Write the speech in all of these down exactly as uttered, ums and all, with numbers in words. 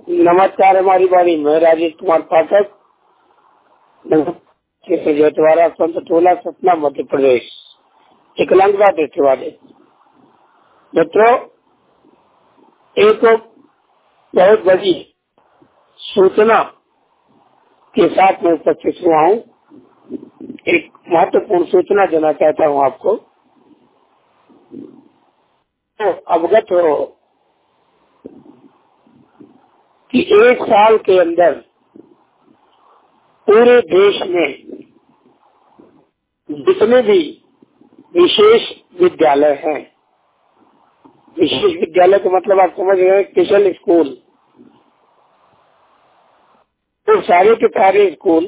नमस्कार। हमारी बारी मैं राजेश कुमार पाठक, जयतवाड़ा संत टोला सतना मध्य प्रदेश, विकलांगता देखने वाले मित्रों, एक बहुत बड़ी सूचना के साथ मैं उपस्थित हुआ हूँ। एक महत्वपूर्ण सूचना देना चाहता हूँ आपको, तो अवगत हो कि एक साल के अंदर पूरे देश में जितने भी विशेष विद्यालय हैं, विशेष विद्यालय का मतलब आप समझ रहे हैं, स्पेशल स्कूल, तो सारे के सारे स्कूल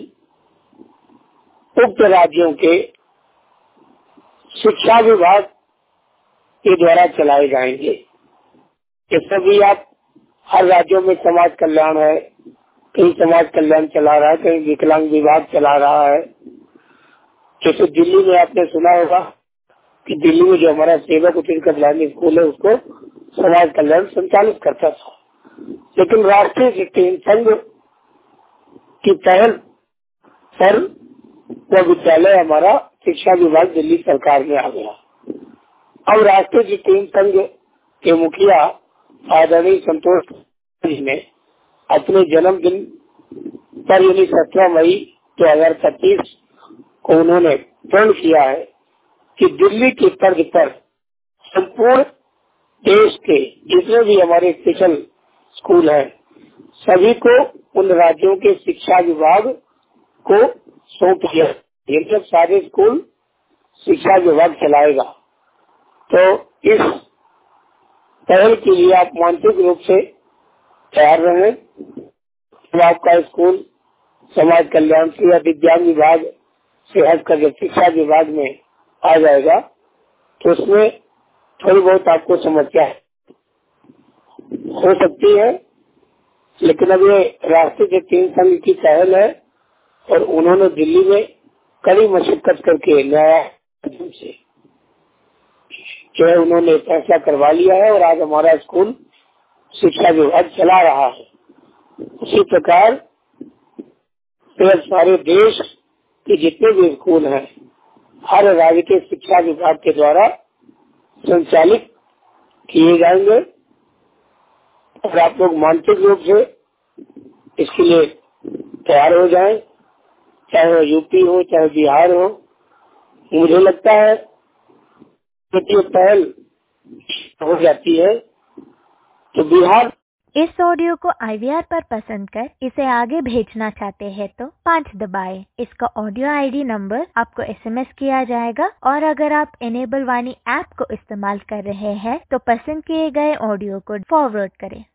उक्त राज्यों के शिक्षा विभाग के द्वारा चलाए जाएंगे। जैसे भी आप हर राज्यों में समाज कल्याण है, कहीं समाज कल्याण चला रहा है, कहीं विकलांग विभाग चला रहा है। जैसे दिल्ली में आपने सुना होगा कि दिल्ली में जो हमारा सेवक उचित कल्याण स्कूल है उसको समाज कल्याण संचालित करता था, लेकिन राष्ट्रीय शिक्षा संघ की पहल पर वह विद्यालय हमारा शिक्षा विभाग दिल्ली सरकार में आ गया। अब राष्ट्रीय शिक्षा संघ के मुखिया आदरणीय संतोष जी ने अपने जन्मदिन पर यानी सत्रह मई दो हजार पच्चीस को उन्होंने प्रण किया है कि दिल्ली की तर्ज पर संपूर्ण देश के जितने भी हमारे स्पेशल स्कूल हैं सभी को उन राज्यों के शिक्षा विभाग को सौंप दिया। ये सब सारे स्कूल शिक्षा विभाग चलाएगा। तो इस पहल के लिए आप मानसिक रूप से तैयार रहें। तो आपका स्कूल समाज कल्याण से या विज्ञान विभाग से हट कर शिक्षा विभाग में आ जाएगा तो उसमें थोड़ी बहुत आपको समस्या हो सकती है, लेकिन अब ये राष्ट्रीय शिक्षा संघ की पहल है और उन्होंने दिल्ली में कड़ी मशक्कत करके न्याय से जो है उन्होंने फैसला करवा लिया है और आज हमारा स्कूल शिक्षा विभाग चला रहा है। उसी प्रकार सारे देश के जितने भी स्कूल हैं हर राज्य के शिक्षा विभाग के द्वारा संचालित किए जाएंगे और आप लोग मानसिक रूप से इसके लिए तैयार हो जाएं, चाहे वो यूपी हो चाहे बिहार हो। मुझे लगता है कि ये पहल हो जाती है तो बिहार। इस ऑडियो को आई वी आर पर पसंद कर इसे आगे भेजना चाहते हैं तो पाँच दबाएं। इसका ऑडियो आई डी नंबर आपको एस एम एस किया जाएगा और अगर आप इनेबल वाणी ऐप को इस्तेमाल कर रहे हैं तो पसंद किए गए ऑडियो को फॉरवर्ड करें।